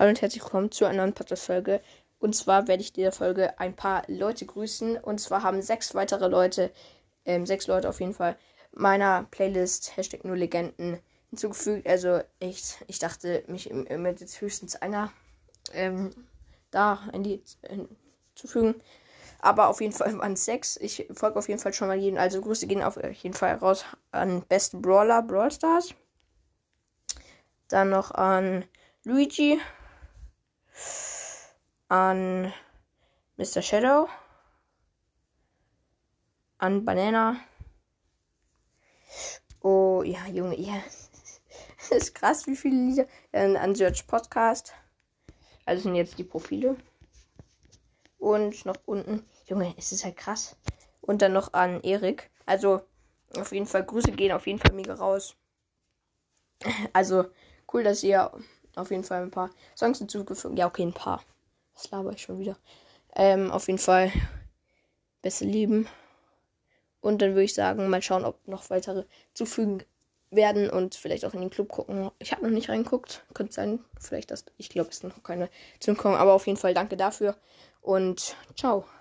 Hallo und herzlich willkommen zu einer neuen Podcast-Folge. Und zwar werde ich in dieser Folge ein paar Leute grüßen. Und zwar haben 6 weitere Leute, 6 Leute auf jeden Fall, meiner Playlist Hashtag nur Legenden hinzugefügt. Also echt, ich dachte, mich mit jetzt höchstens einer da hinzufügen. Aber auf jeden Fall waren es 6. Ich folge auf jeden Fall schon mal jedem. Also Grüße gehen auf jeden Fall raus an besten Brawler Brawl Stars. Dann noch an Luigi. An Mr. Shadow. An Banana. Oh, ja, Junge, ja. Das ist krass, wie viele Lieder. An Search Podcast. Also sind jetzt die Profile. Und noch unten. Junge, es ist halt krass. Und dann noch an Erik. Also, auf jeden Fall, Grüße gehen auf jeden Fall mega raus. Also, cool, dass ihr auf jeden Fall ein paar Songs hinzugefügt. Ja, okay, ein paar. Das laber ich schon wieder. Auf jeden Fall beste Lieben. Und dann würde ich sagen, mal schauen, ob noch weitere zufügen werden und vielleicht auch in den Club gucken. Ich habe noch nicht reingeguckt. Könnte sein, vielleicht das. Ich glaube, es sind noch keine zugekommen. Aber auf jeden Fall danke dafür. Und ciao.